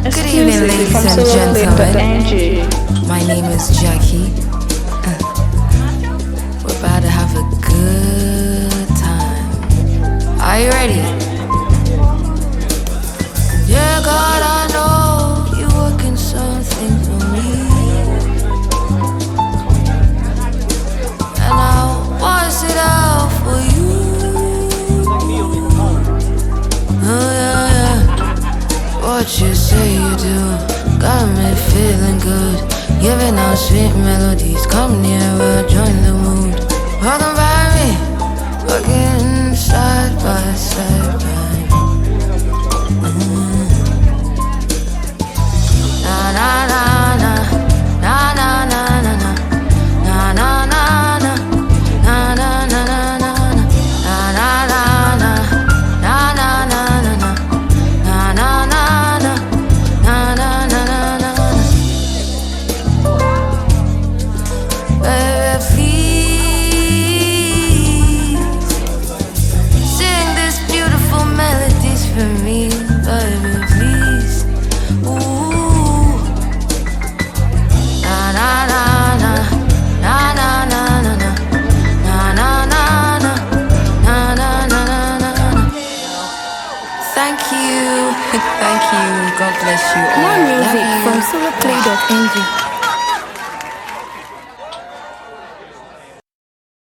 Good evening, ladies and gentlemen. My name is Jackie. We're about to have a good time. Are you ready? Yeah, God, I know you're working something for me, and I was it out for you. Oh yeah, yeah. What you say you do got me feeling good. Giving out sweet melodies. Come nearer, join the mood. Welcome by me, walking side by side. Na na na na, na na na na na, na na na na, na na na na na, na na na na, na na na na, na na na na, na na na na. Baby, please sing these beautiful melodies for me, baby, please. Ooh, na na na na, na na na na na, na na na na, na na na na. Thank you, thank you. God bless you all. More Love music you. from soloplay.ng.